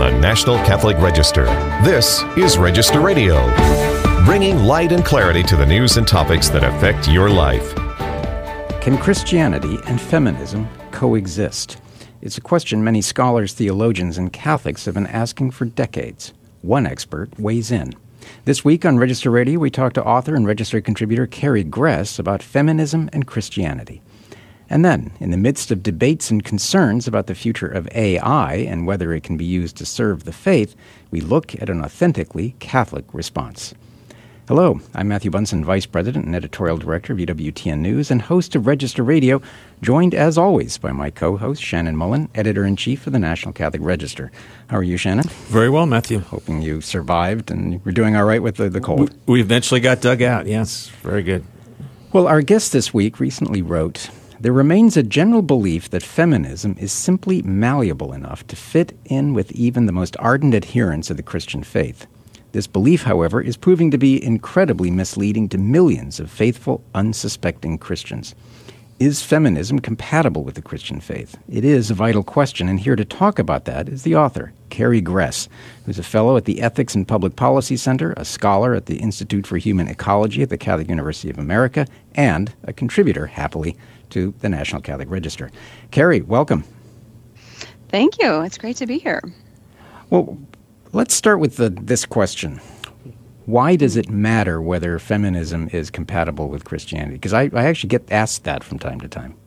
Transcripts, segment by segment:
the National Catholic Register. This is Register Radio, bringing light and clarity to the news and topics that affect your life. Can Christianity and feminism coexist? It's a question many scholars, theologians, and Catholics have been asking for decades. One expert weighs in. This week on Register Radio, we talk to author and Register contributor Carrie Gress about feminism and Christianity. And then, in the midst of debates and concerns about the future of AI and whether it can be used to serve the faith, we look at an authentically Catholic response. Hello, I'm Matthew Bunson, Vice President and Editorial Director of EWTN News and host of Register Radio, joined as always by my co-host Shannon Mullen, Editor-in-Chief of the National Catholic Register. How are you, Shannon? Very well, Matthew. Hoping you survived and you're doing all right with the cold. We eventually got dug out, yes. Very good. Well, our guest this week recently wrote, "There remains a general belief that feminism is simply malleable enough to fit in with even the most ardent adherents of the Christian faith. This belief, however, is proving to be incredibly misleading to millions of faithful, unsuspecting Christians. Is feminism compatible with the Christian faith? It is a vital question, and here to talk about that is the author, Carrie Gress, who's a fellow at the Ethics and Public Policy Center, a scholar at the Institute for Human Ecology at the Catholic University of America, and a contributor, happily, to the National Catholic Register. Carrie, welcome. Thank you. It's great to be here. Well, let's start with this question. Why does it matter whether feminism is compatible with Christianity? Because I actually get asked that from time to time.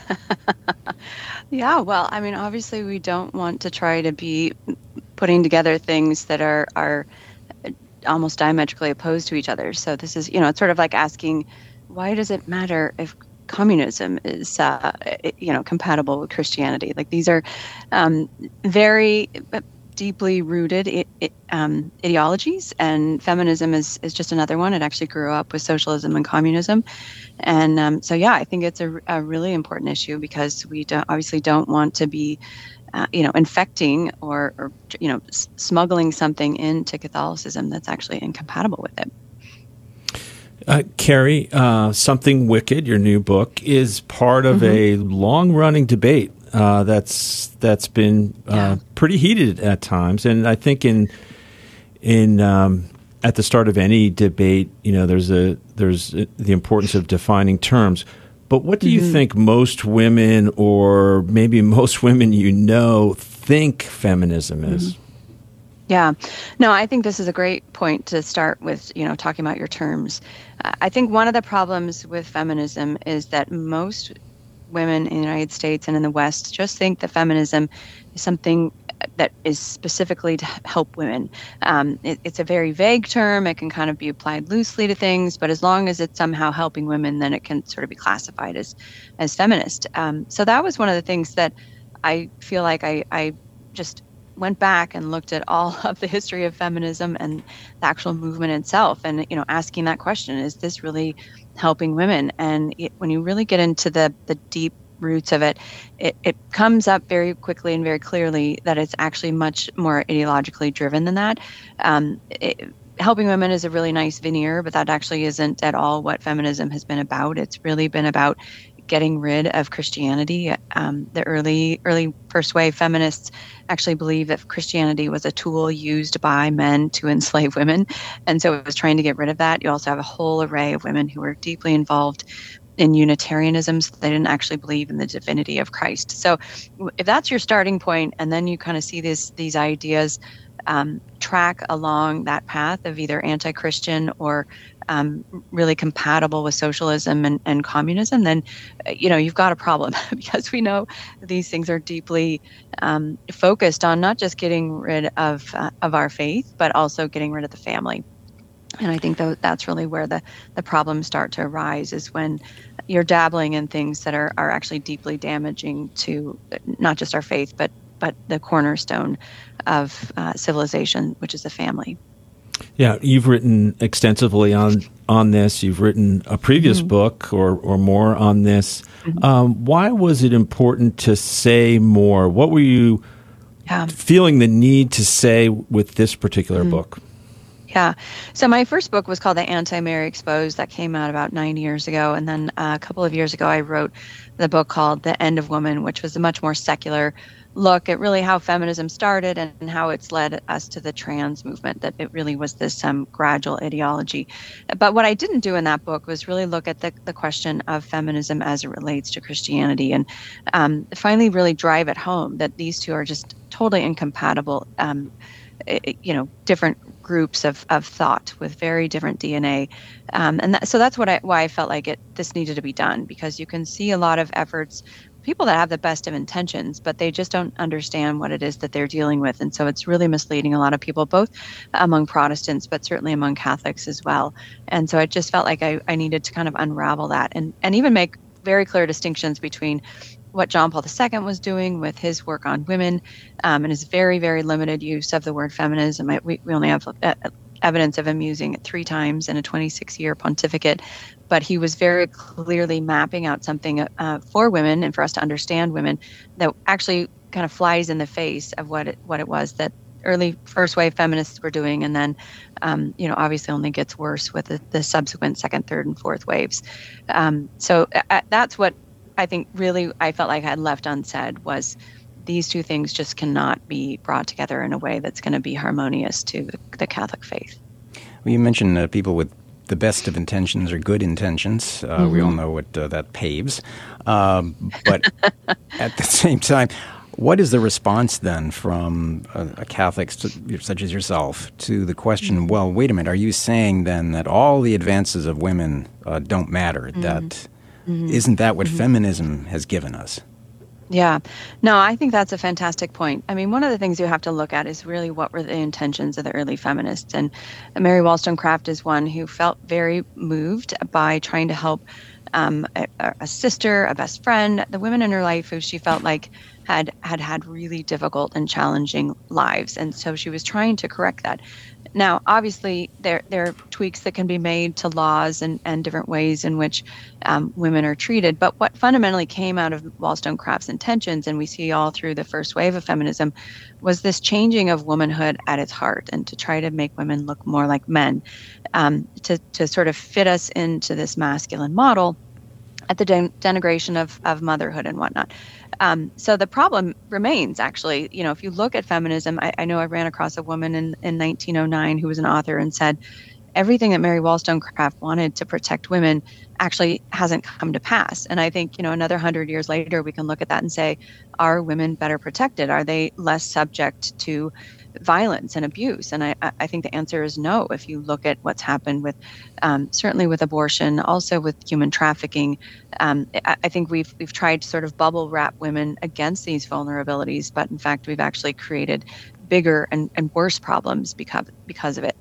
Yeah, well, I mean, obviously we don't want to try to be putting together things that are almost diametrically opposed to each other. So this is, it's sort of like asking, why does it matter if communism is, compatible with Christianity? Like these are very deeply rooted ideologies, and feminism is just another one. It actually grew up with socialism and communism, and I think it's a really important issue because we obviously don't want to be, infecting or smuggling something into Catholicism that's actually incompatible with it. Carrie, Something Wicked, your new book, is part of a long-running debate that's been pretty heated at times, and I think in at the start of any debate, there's the importance of defining terms. But what do you think most women, or maybe most women think feminism is? Yeah. No, I think this is a great point to start with, talking about your terms. I think one of the problems with feminism is that most women in the United States and in the West just think that feminism is something that is specifically to help women. It's a very vague term. It can kind of be applied loosely to things, but as long as it's somehow helping women, then it can sort of be classified as feminist. So that was one of the things that I feel like I just went back and looked at all of the history of feminism and the actual movement itself, and asking that question: is this really helping women? And when you really get into the deep roots of it, it comes up very quickly and very clearly that it's actually much more ideologically driven than that. Helping women is a really nice veneer, but that actually isn't at all what feminism has been about. It's really been about getting rid of Christianity. The early first wave feminists actually believed that Christianity was a tool used by men to enslave women, and so it was trying to get rid of that. You also have a whole array of women who were deeply involved in Unitarianism, so they didn't actually believe in the divinity of Christ. So if that's your starting point, and then you kind of see these ideas track along that path of either anti-Christian or really compatible with socialism and communism, then you've got a problem, because we know these things are deeply focused on not just getting rid of our faith, but also getting rid of the family. And I think that's really where the problems start to arise, is when you're dabbling in things that are actually deeply damaging to not just our faith, but the cornerstone of civilization, which is the family. Yeah, you've written extensively on this. You've written a previous book or more on this. Why was it important to say more? What were you feeling the need to say with this particular book? Yeah. So my first book was called The Anti-Mary Exposed. That came out about 9 years ago. And then a couple of years ago, I wrote the book called The End of Woman, which was a much more secular look at really how feminism started and how it's led us to the trans movement, that it really was this gradual ideology. But what I didn't do in that book was really look at the question of feminism as it relates to Christianity, and finally really drive it home that these two are just totally incompatible, different groups of thought with very different DNA. So that's why I felt like this needed to be done, because you can see a lot of efforts, people that have the best of intentions, but they just don't understand what it is that they're dealing with. And so it's really misleading a lot of people, both among Protestants, but certainly among Catholics as well. And so I just felt like I needed to kind of unravel that and even make very clear distinctions between what John Paul II was doing with his work on women and his very, very limited use of the word feminism. We only have evidence of him using it 3 times in a 26-year pontificate, but he was very clearly mapping out something for women and for us to understand women that actually kind of flies in the face of what it was that early first wave feminists were doing, and then obviously only gets worse with the subsequent second, third, and fourth waves. So that's what I think really I felt like I had left unsaid, was these two things just cannot be brought together in a way that's going to be harmonious to the Catholic faith. Well, you mentioned people with the best of intentions or good intentions. We all know what that paves. But at the same time, what is the response then from a Catholic such as yourself to the question, well, wait a minute, are you saying then that all the advances of women don't matter? That isn't that what feminism has given us? Yeah. No, I think that's a fantastic point. I mean, one of the things you have to look at is really what were the intentions of the early feminists. And Mary Wollstonecraft is one who felt very moved by trying to help a sister, a best friend, the women in her life who she felt like had really difficult and challenging lives. And so she was trying to correct that. Now, obviously, there are tweaks that can be made to laws and different ways in which women are treated. But what fundamentally came out of Wollstonecraft's intentions, and we see all through the first wave of feminism, was this changing of womanhood at its heart, and to try to make women look more like men, to sort of fit us into this masculine model at the denigration of motherhood and whatnot. So the problem remains, actually. If you look at feminism, I know I ran across a woman in 1909 who was an author and said, everything that Mary Wollstonecraft wanted to protect women actually hasn't come to pass. And I think, another 100 years later, we can look at that and say, are women better protected? Are they less subject to violence and abuse? And I think the answer is no. If you look at what's happened with, certainly with abortion, also with human trafficking, I think we've tried to sort of bubble wrap women against these vulnerabilities, but in fact, we've actually created bigger and worse problems because of it.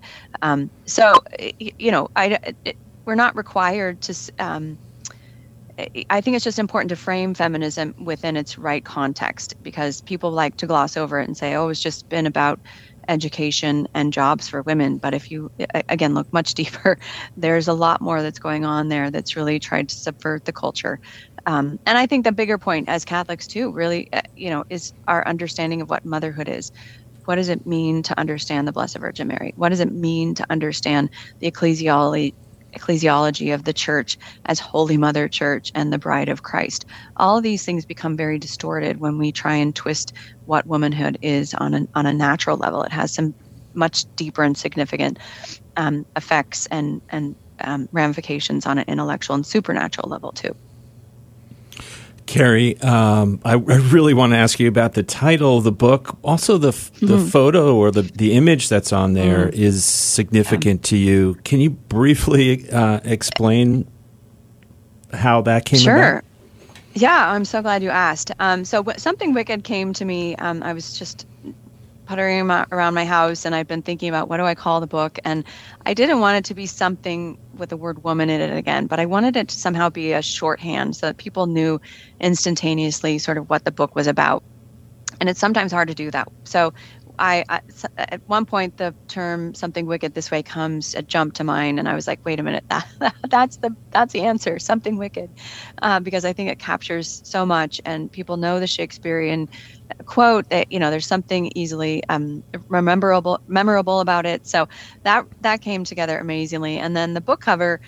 We're not required to. I think it's just important to frame feminism within its right context, because people like to gloss over it and say, oh, it's just been about education and jobs for women. But if you, again, look much deeper, there's a lot more that's going on there that's really tried to subvert the culture. And I think the bigger point as Catholics, too, really, is our understanding of what motherhood is. What does it mean to understand the Blessed Virgin Mary? What does it mean to understand the ecclesiology of the Church as Holy Mother Church and the Bride of Christ? All of these things become very distorted when we try and twist what womanhood is on a natural level. It has some much deeper and significant effects and ramifications on an intellectual and supernatural level too. Carrie, I really want to ask you about the title of the book. Also, the photo or the image that's on there is significant to you. Can you briefly explain how that came about? Sure. Yeah, I'm so glad you asked. So Something Wicked came to me. I was just puttering around my house, and I've been thinking about what do I call the book, and I didn't want it to be something with the word woman in it again, but I wanted it to somehow be a shorthand so that people knew instantaneously sort of what the book was about. And it's sometimes hard to do that. So at one point the term "something wicked this way comes" jumped to mind, and I was like, wait a minute, that's the answer, something wicked, because I think it captures so much, and people know the Shakespearean quote that there's something easily memorable about it. So that came together amazingly, and then the book cover.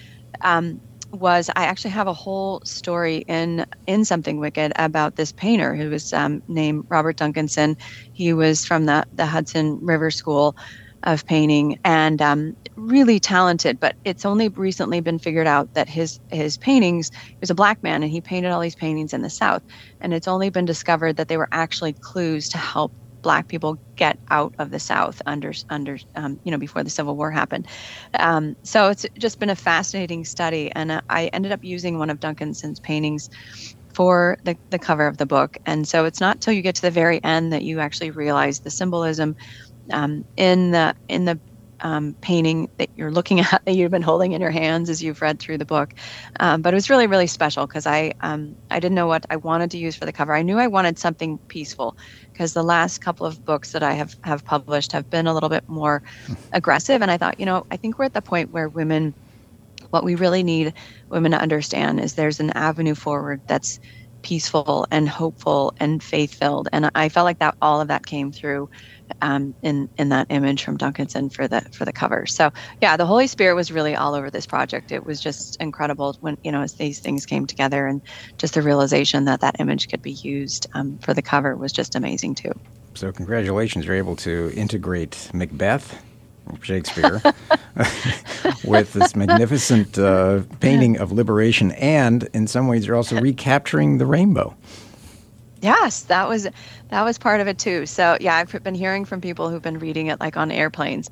I actually have a whole story in Something Wicked about this painter who was named Robert Duncanson. He was from the Hudson River School of Painting, and really talented, but it's only recently been figured out that his paintings, he was a black man and he painted all these paintings in the South, and it's only been discovered that they were actually clues to help Black people get out of the South before the Civil War happened. So it's just been a fascinating study, and I ended up using one of Duncanson's paintings for the cover of the book. And so it's not till you get to the very end that you actually realize the symbolism in the painting that you're looking at, that you've been holding in your hands as you've read through the book. But it was really, really special because I didn't know what I wanted to use for the cover. I knew I wanted something peaceful because the last couple of books that I have published have been a little bit more aggressive. And I thought, I think we're at the point where what we really need women to understand is there's an avenue forward that's peaceful and hopeful and faith-filled. And I felt like all of that came through in that image from Duncanson for the cover. So yeah, the Holy Spirit was really all over this project. It was just incredible when as these things came together, and just the realization that image could be used for the cover was just amazing too. So congratulations, you're able to integrate Macbeth, Shakespeare, with this magnificent painting of liberation, and in some ways you're also recapturing the rainbow. Yes, that was part of it too. So yeah, I've been hearing from people who've been reading it like on airplanes.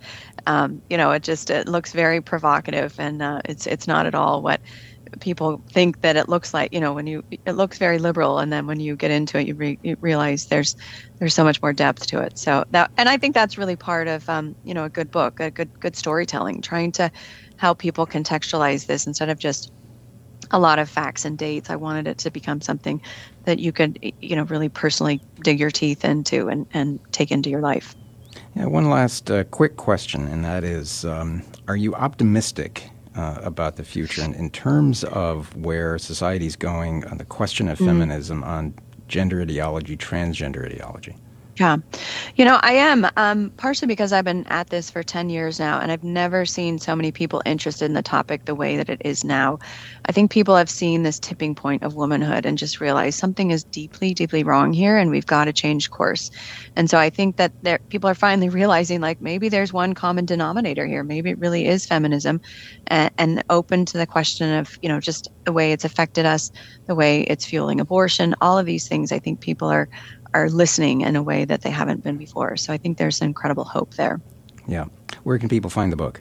It looks very provocative, and it's not at all what people think that it looks like. It looks very liberal, and then when you get into it, you realize there's so much more depth to it. So and I think that's really part of a good book, a good storytelling, trying to help people contextualize this instead of just a lot of facts and dates. I wanted it to become something that you could, really personally dig your teeth into and take into your life. Yeah, one last quick question, and that is, are you optimistic about the future in terms of where society's going on the question of feminism, on gender ideology, transgender ideology? Yeah. I am, partially because I've been at this for 10 years now, and I've never seen so many people interested in the topic the way that it is now. I think people have seen this tipping point of womanhood and just realized something is deeply, deeply wrong here, and we've got to change course. And so I think that people are finally realizing, like, maybe there's one common denominator here. Maybe it really is feminism, and open to the question of, just the way it's affected us, the way it's fueling abortion, all of these things. I think people are listening in a way that they haven't been before. So I think there's incredible hope there. Yeah. Where can people find the book?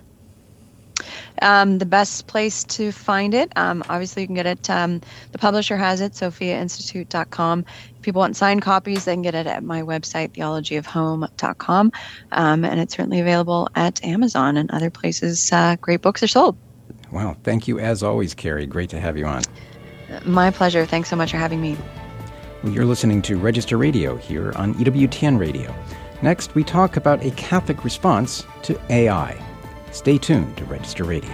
The best place to find it, obviously you can get it, the publisher has it, sophiainstitute.com. If people want signed copies, they can get it at my website, theologyofhome.com. And it's certainly available at Amazon and other places great books are sold. Wow. Thank you as always, Carrie. Great to have you on. My pleasure. Thanks so much for having me. Well, you're listening to Register Radio here on EWTN Radio. Next, we talk about a Catholic response to AI. Stay tuned to Register Radio.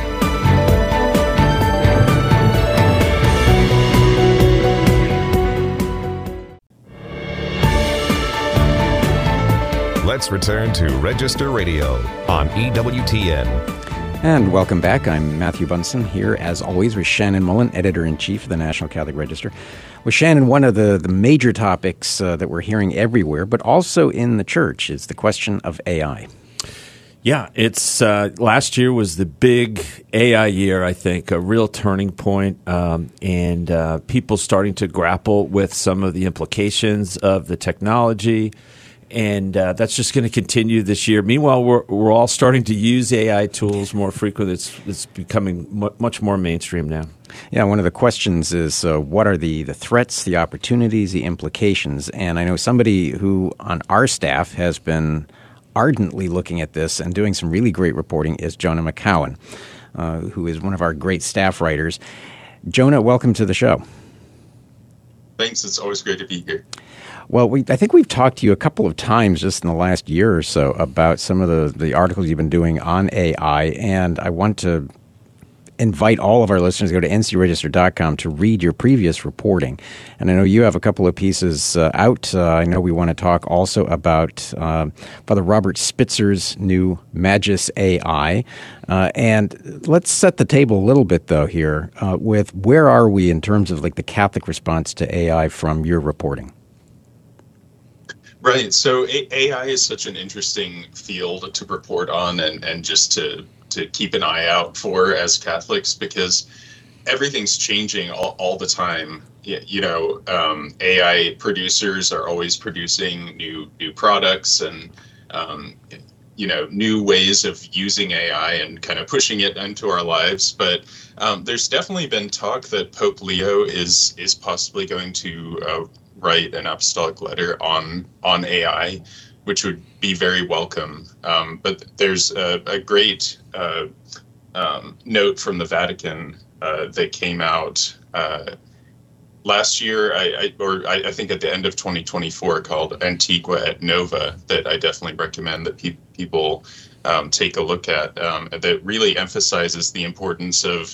Let's return to Register Radio on EWTN. And welcome back. I'm Matthew Bunson here, as always, with Shannon Mullen, Editor-in-Chief of the National Catholic Register. Well, Shannon, one of the major topics that we're hearing everywhere, but also in the church, is the question of AI. Yeah, it's last year was the big AI year, I think, a real turning point, and people starting to grapple with some of the implications of the technology. And that's just going to continue this year. Meanwhile, we're all starting to use AI tools more frequently. It's becoming much more mainstream now. Yeah, one of the questions is what are the threats, the opportunities, the implications? And I know somebody who on our staff has been ardently looking at this and doing some really great reporting is Jonah McCowan, who is one of our great staff writers. Jonah, welcome to the show. Thanks. It's always great to be here. Well, I think we've talked to you a couple of times just in the last year or so about some of the articles you've been doing on AI, and I want to invite all of our listeners to go to ncregister.com to read your previous reporting. And I know you have a couple of pieces out. I know we want to talk also about Father Robert Spitzer's new Magis AI. And let's set the table a little bit, though, here with where are we in terms of like the Catholic response to AI from your reporting? Right. So AI is such an interesting field to report on and just to keep an eye out for as Catholics, because everything's changing all the time. AI producers are always producing new products and new ways of using AI and kind of pushing it into our lives. But there's definitely been talk that Pope Leo is possibly going to write an apostolic letter on AI, which would be very welcome. But there's a great note from the Vatican that came out last year, I think at the end of 2024, called Antigua et Nova, that I definitely recommend that people take a look at, that really emphasizes the importance of,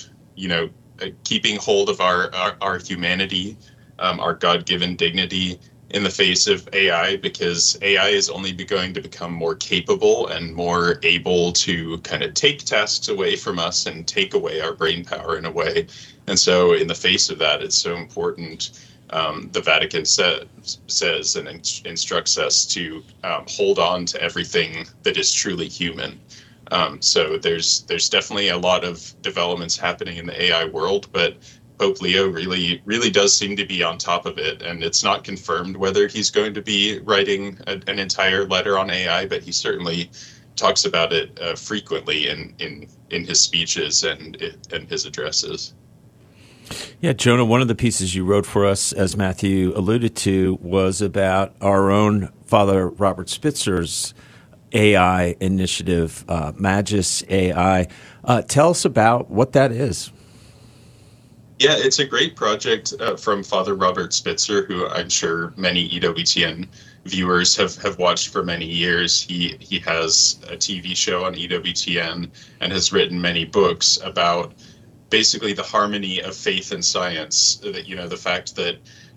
keeping hold of our humanity, our God-given dignity in the face of AI, because AI is only going to become more capable and more able to kind of take tasks away from us and take away our brain power in a way. And so in the face of that, it's so important. The Vatican says and instructs us to hold on to everything that is truly human. So there's definitely a lot of developments happening in the AI world, but Pope Leo really does seem to be on top of it, and it's not confirmed whether he's going to be writing an entire letter on AI, but he certainly talks about it frequently in his speeches and his addresses. Yeah, Jonah, one of the pieces you wrote for us, as Matthew alluded to, was about our own Father Robert Spitzer's AI initiative, Magis AI. Tell us about what that is. Yeah, it's a great project from Father Robert Spitzer, who I'm sure many EWTN viewers have watched for many years. He has a TV show on EWTN and has written many books about basically the harmony of faith and science. That, the fact that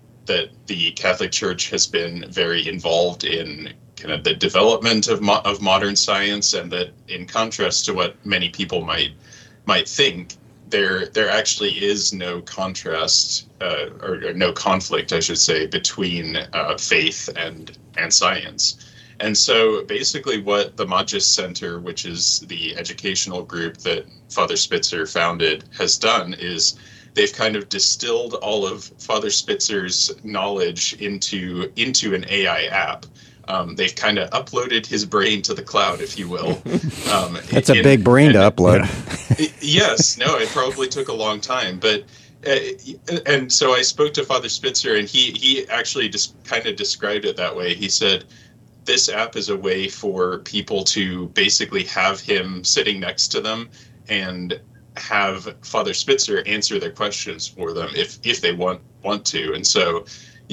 the Catholic Church has been very involved in kind of the development of modern science, and that in contrast to what many people might think, there actually is no contrast or no conflict, I should say, between faith and science. And so basically what the Magis Center, which is the educational group that Father Spitzer founded, has done is they've kind of distilled all of Father Spitzer's knowledge into an AI app. They've kind of uploaded his brain to the cloud, if you will. That's a big brain to upload. Yes, no, it probably took a long time, but and so I spoke to Father Spitzer, and he actually just kind of described it that way. He said, this app is a way for people to basically have him sitting next to them and have Father Spitzer answer their questions for them if they want to. And so,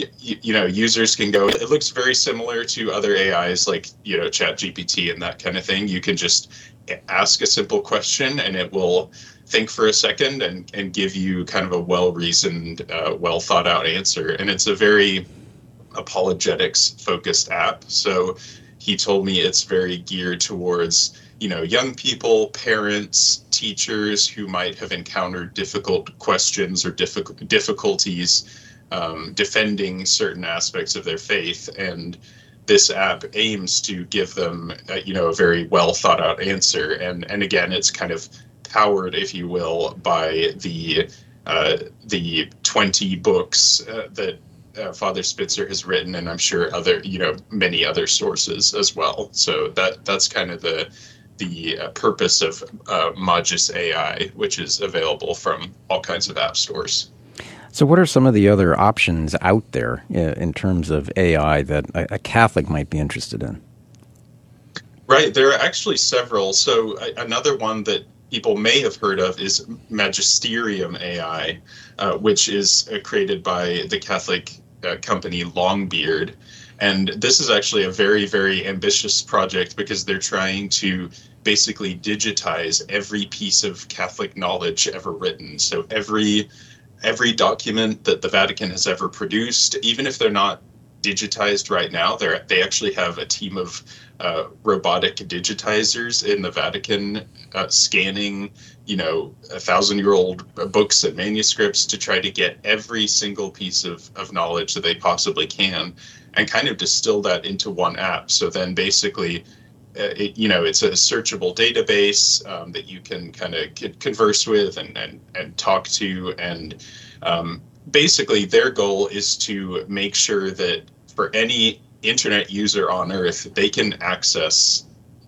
users can go, it looks very similar to other AIs like, ChatGPT and that kind of thing. You can just ask a simple question and it will think for a second and give you kind of a well-reasoned, well thought out answer. And it's a very apologetics focused app. So he told me it's very geared towards, young people, parents, teachers who might have encountered difficult questions or difficulties defending certain aspects of their faith. And this app aims to give them, a very well thought out answer. And again, it's kind of powered, if you will, by the 20 books that Father Spitzer has written, and I'm sure other, many other sources as well. So that's kind of the purpose of Magis AI, which is available from all kinds of app stores. So what are some of the other options out there in terms of AI that a Catholic might be interested in? Right, there are actually several. So another one that people may have heard of is Magisterium AI, which is created by the Catholic company Longbeard. And this is actually a very, very ambitious project because they're trying to basically digitize every piece of Catholic knowledge ever written. So every document that the Vatican has ever produced, even if they're not digitized right now, they actually have a team of robotic digitizers in the Vatican scanning 1,000-year-old books and manuscripts to try to get every single piece of knowledge that they possibly can and kind of distill that into one app. So then basically it's a searchable database that you can kind of converse with and talk to. And basically their goal is to make sure that for any internet user on Earth, they can access,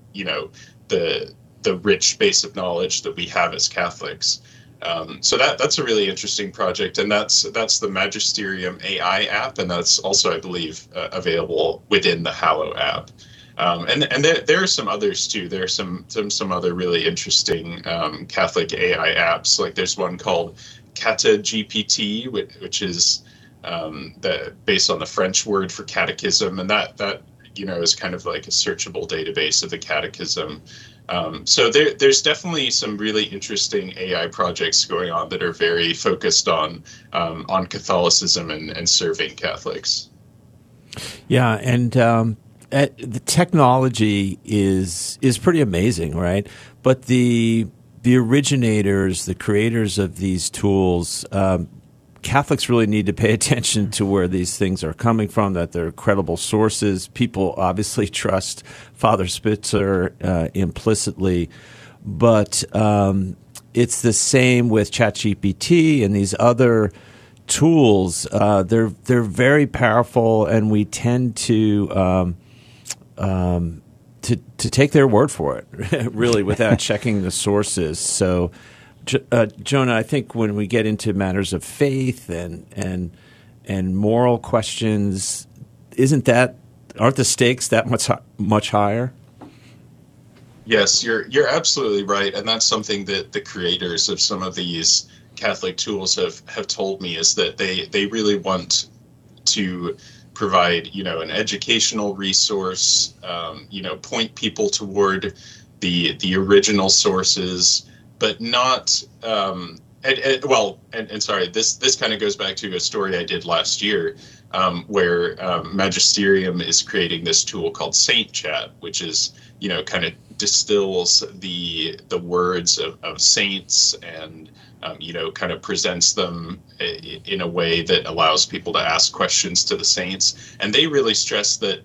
the rich base of knowledge that we have as Catholics. So that's a really interesting project, and that's the Magisterium AI app, and that's also, I believe, available within the Hallow app. And there are some others too. There are some other really interesting Catholic AI apps. Like there's one called Cata GPT, which is based on the French word for catechism, and that is kind of like a searchable database of the catechism. So there's definitely some really interesting AI projects going on that are very focused on Catholicism and serving Catholics. Yeah, and the technology is pretty amazing, right? But the originators, the creators of these tools, Catholics really need to pay attention to where these things are coming from, that they're credible sources. People obviously trust Father Spitzer implicitly, but it's the same with ChatGPT and these other tools. They're very powerful, and we tend to take their word for it, really, without checking the sources. So, Jonah, I think when we get into matters of faith and moral questions, aren't the stakes that much higher? Yes, you're absolutely right, and that's something that the creators of some of these Catholic tools have told me, is that they really want to provide an educational resource, point people toward the original sources, but not sorry, this kind of goes back to a story I did last year, where Magisterium is creating this tool called Saint Chat, which is kind of distills the words of saints and kind of presents them in a way that allows people to ask questions to the saints. And they really stress that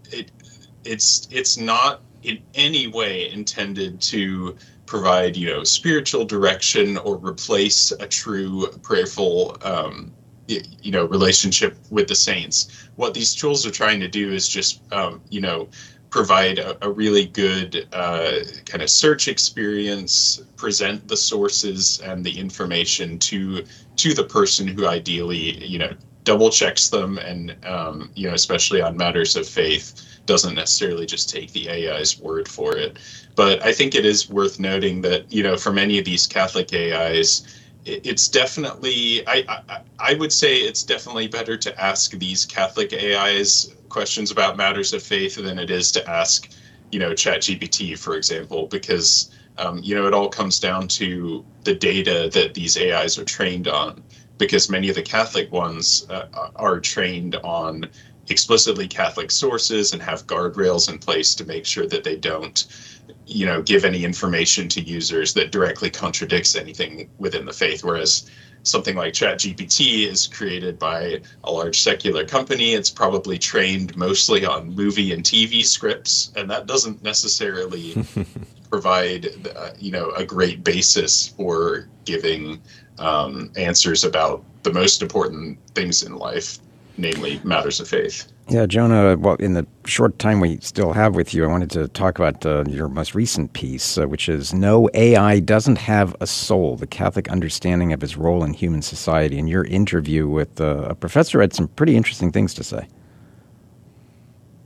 it's not in any way intended to provide spiritual direction or replace a true prayerful relationship with the saints. What these tools are trying to do is just provide a really good kind of search experience, present the sources and the information to the person who ideally double checks them, and especially on matters of faith, doesn't necessarily just take the AI's word for it. But I think it is worth noting that for many of these Catholic AIs, it's definitely, I would say it's definitely better to ask these Catholic AIs questions about matters of faith than it is to ask ChatGPT, for example, because it all comes down to the data that these AIs are trained on, because many of the Catholic ones are trained on explicitly Catholic sources and have guardrails in place to make sure that they don't give any information to users that directly contradicts anything within the faith. Whereas something like ChatGPT is created by a large secular company. It's probably trained mostly on movie and TV scripts, and that doesn't necessarily provide a great basis for giving answers about the most important things in life, namely matters of faith. Yeah, Jonah, well, in the short time we still have with you, I wanted to talk about your most recent piece, which is No AI Doesn't Have a Soul, the Catholic Understanding of Its Role in Human Society. And your interview with a professor had some pretty interesting things to say.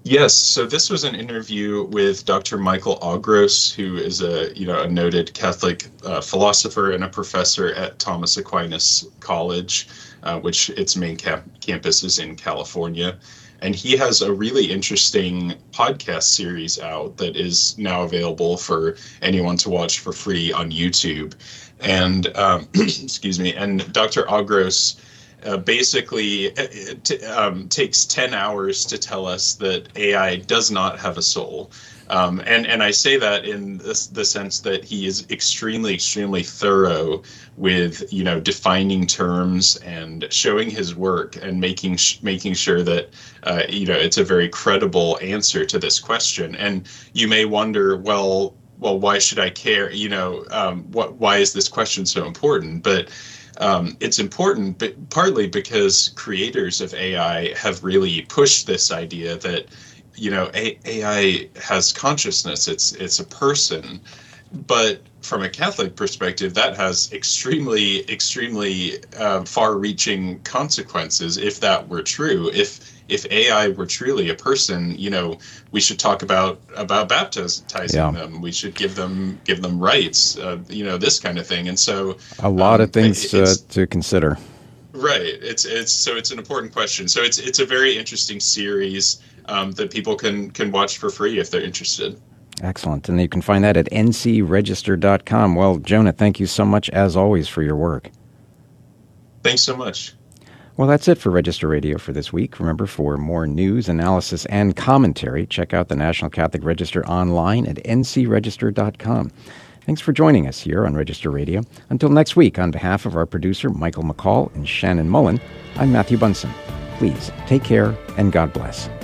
Yes, so this was an interview with Dr. Michael Augros, who is a noted Catholic philosopher and a professor at Thomas Aquinas College, which its main campus is in California. And he has a really interesting podcast series out that is now available for anyone to watch for free on YouTube. And excuse me, and Dr. Augros basically takes 10 hours to tell us that AI does not have a soul. And I say that in the sense that he is extremely, extremely thorough with, defining terms and showing his work and making sure that, it's a very credible answer to this question. And you may wonder, well, why should I care? Why is this question so important? But it's important, but partly because creators of AI have really pushed this idea that, AI has consciousness. It's a person. But from a Catholic perspective, that has extremely, extremely far-reaching consequences if that were true. If AI were truly a person, we should talk about baptizing them. We should give them rights, this kind of thing. And so a lot of things to consider. Right. It's an important question. So it's a very interesting series that people can watch for free if they're interested. Excellent. And you can find that at ncregister.com. Well, Jonah, thank you so much, as always, for your work. Thanks so much. Well, that's it for Register Radio for this week. Remember, for more news, analysis, and commentary, check out the National Catholic Register online at ncregister.com. Thanks for joining us here on Register Radio. Until next week, on behalf of our producer, Michael McCall, and Shannon Mullen, I'm Matthew Bunson. Please take care, and God bless.